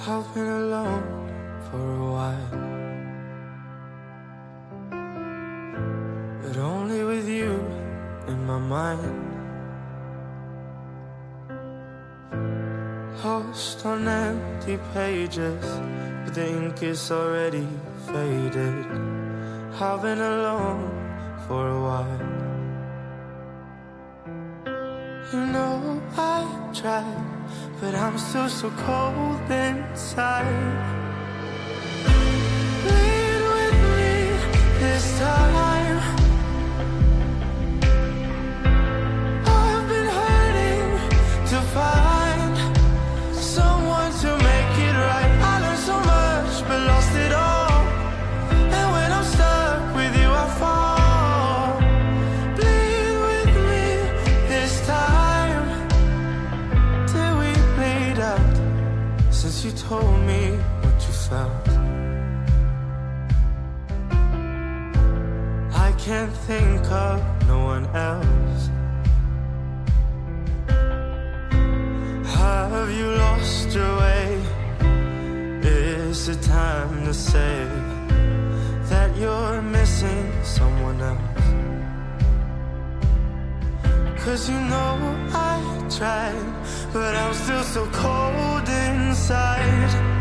I've been alone for a while, but only with you in my mind. Lost on empty pages, but the ink is already faded. I've been alone for a while. You know I tried, but I'm still so cold inside. Bleed with me this time. I've been hurting to find someone to make it right. I learned so much but lost it all, and when I'm stuck with you I fall. Bleed with me this time, till we played out, since you told me what you felt. I can't think of no one else. Have you lost your way? Is it time to say that you're missing someone else? 'Cause you know I tried, but I'm still so cold inside.